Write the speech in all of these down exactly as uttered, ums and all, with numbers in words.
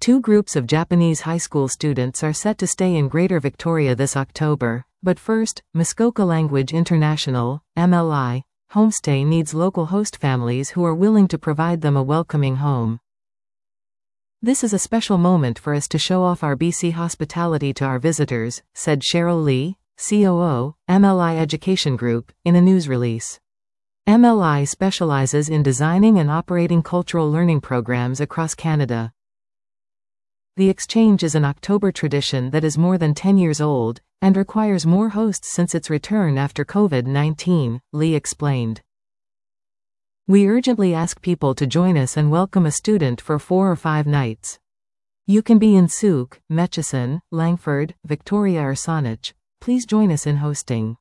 Two groups of Japanese high school students are set to stay in Greater Victoria this October, but first, Muskoka Language International, M L I, homestay needs local host families who are willing to provide them a welcoming home. This is a special moment for us to show off our B C hospitality to our visitors, said Cheryl Lee, C O O, M L I Education Group, in a news release. M L I specializes in designing and operating cultural learning programs across Canada. The exchange is an October tradition that is more than ten years old, and requires more hosts since its return after COVID nineteen, Lee explained. We urgently ask people to join us and welcome a student for four or five nights. You can be in Souk, Metchison, Langford, Victoria or Saanich. Please join us in hosting.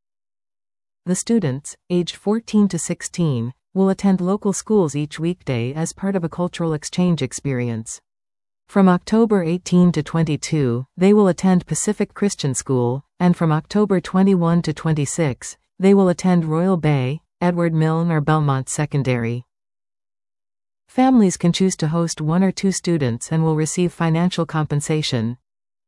The students, aged fourteen to sixteen, will attend local schools each weekday as part of a cultural exchange experience. From October eighteenth to twenty-two, they will attend Pacific Christian School, and from October twenty-first to twenty-sixth, they will attend Royal Bay, Edward Milne or Belmont Secondary. Families can choose to host one or two students and will receive financial compensation.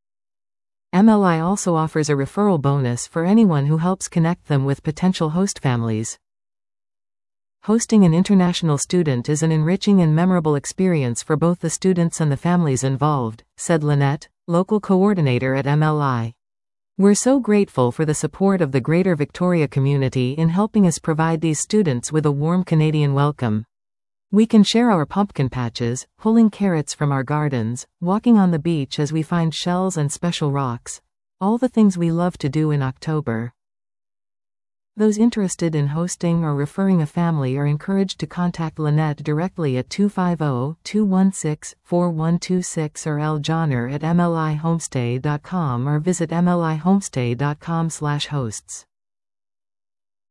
M L I also offers a referral bonus for anyone who helps connect them with potential host families. Hosting an international student is an enriching and memorable experience for both the students and the families involved, said Lynette, local coordinator at M L I. We're so grateful for the support of the Greater Victoria community in helping us provide these students with a warm Canadian welcome. We can share our pumpkin patches, pulling carrots from our gardens, walking on the beach as we find shells and special rocks. All the things we love to do in October. Those interested in hosting or referring a family are encouraged to contact Lynette directly at two five zero, two one six, four one two six or L Johnner at M L I homestay dot com or visit M L I homestay dot com slash hosts.